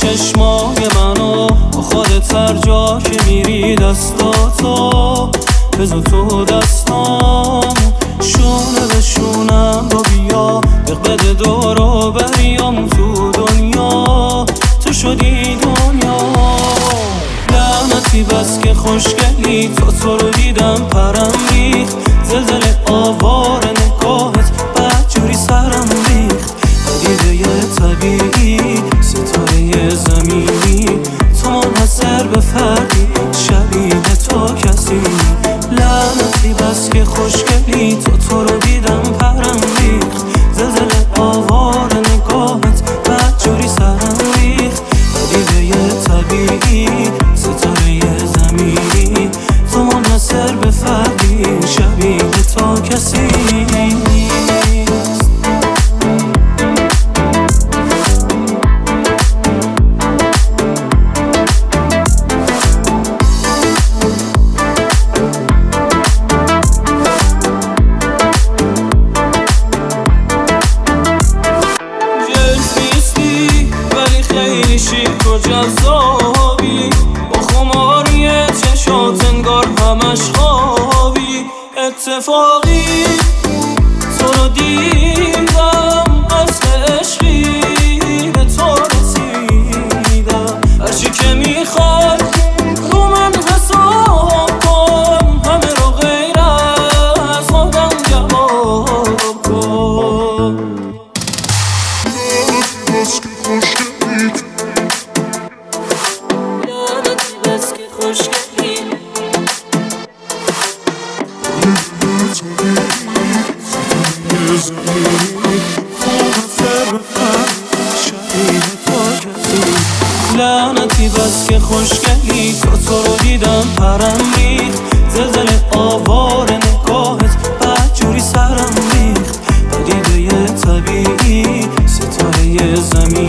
چشمای منو با خودت هر جا که میری دستاتو بذار تو دستامو شونه به شونم با بیا دق بده دورو بریام تو دنیا تو شدی دنیا لعنتی بس که خوشگلی تو رو دیدم پرم ریخت زلزله آوار نگاهت بدجوری سرم ریخت پدیده طبیعی ستاره زمینی تو منحصر به فردی شبیه تو کسی لعنتی بس که خوشگلی تو رو دیدم پرم ریخت زلزله آوار نگاهت بدجوری سرم ریخت پدیده طبیعی ستاره زمینی تو منحصر به فردی شبیه تو کسی خیلی شیک و جذابی با خماری چشات انگار همش خوابی اتفاقی تو رو دیدم از عشقی به تو رسیدم هرچی که میخوای رو من حساب کن همه رو غیر از خودم جواب کن خوشگلی لعنتی بس که خوشگلی تو رو دیدم پرم ریخت زلزله آوار نگاهت بدجوری سرم ریخت پدیده طبیعی ستاره زمین